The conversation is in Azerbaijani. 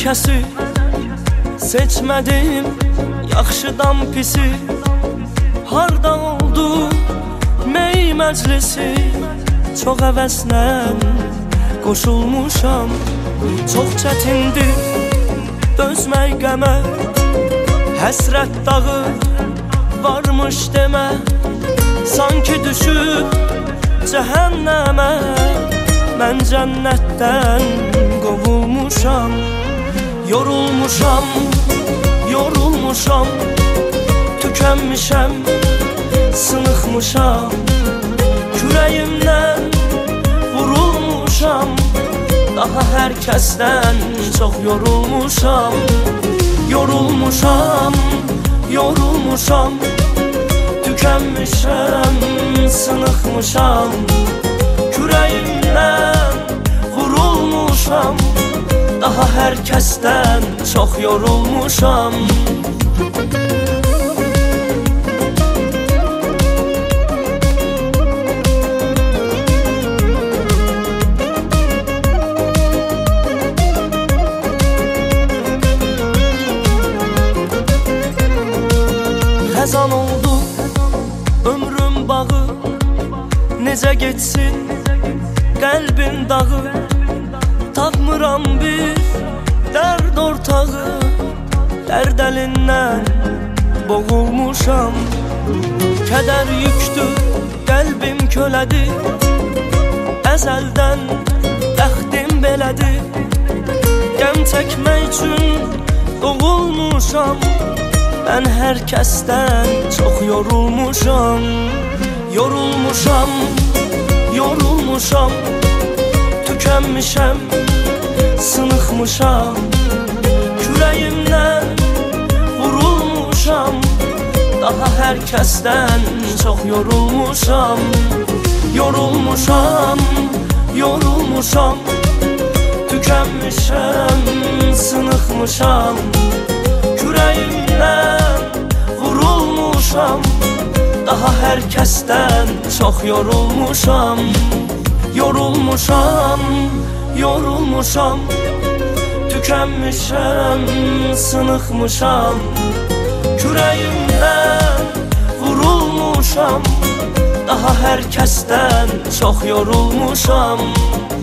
kəsi seçmədim, yaxşıdan pisi. Harda oldu mey məclisi, çox əvəzlə qoşulmuşam. Çox çətindir dözmək qəmə, həsrət dağı varmış demə. Sanki düşüb cəhənnəmə, mən cənnətdən qovulmuşam. Yorulmuşam, yorulmuşam, tükənmişəm, sınıxmışam. Kürəyimdən vurulmuşam, daha hər kəsdən çox yorulmuşam. Yorulmuşam, yorulmuşam, tükənmişəm, sınıxmışam. Kürəyimdən vurulmuşam, daha hər kəsdən çox yorulmuşam. Xəzan oldu ömrüm bağı, necə geçsin qəlbin dağı. Tapmıram bir dərd ortağı, dərd əlindən boğulmuşam. Kədər yüktür, qəlbim kölədir, əzəldən bəxtim belədir. Qəm çəkmək üçün doğulmuşam, mən hər kəsdən çox yorulmuşam. Yorulmuşam, yorulmuşam, tükənmişəm, sınıxmışam. Kürəyimdən vurulmuşam, daha hər kəsdən çox yorulmuşam. Yorulmuşam, yorulmuşam, tükənmişəm, sınıxmışam. Kürəyimdən vurulmuşam, daha hər kəsdən çox yorulmuşam. Yorulmuşam, yorulmuşam, tükənmişəm, sınıxmışam. Kürəyimdən vurulmuşam, daha hər kəsdən çox yorulmuşam.